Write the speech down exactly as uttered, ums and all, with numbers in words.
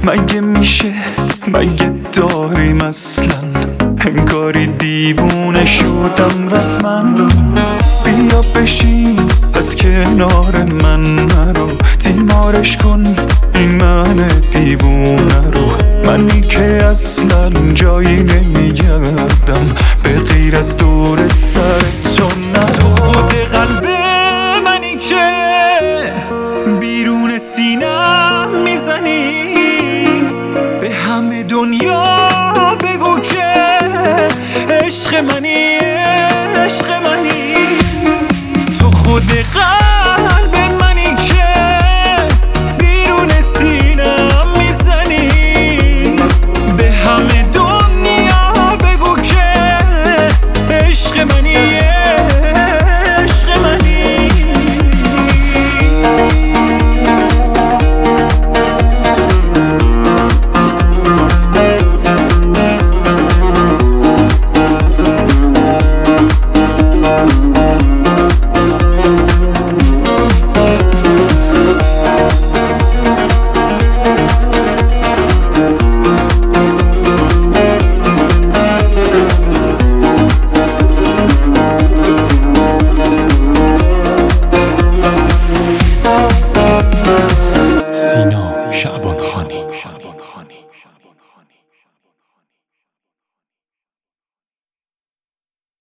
مگه میشه مگه داریم اصلا انگاری دیوونه شدم رسما بیا بشین پس کنار من نرو تیمارش کن این من دیوونه رو منی که اصلا جایی نمیگردم به غیر از دور سر تو نه تو خود قلب منی که بیرون سینم میزنی به همه دنیا بگو که عشق منی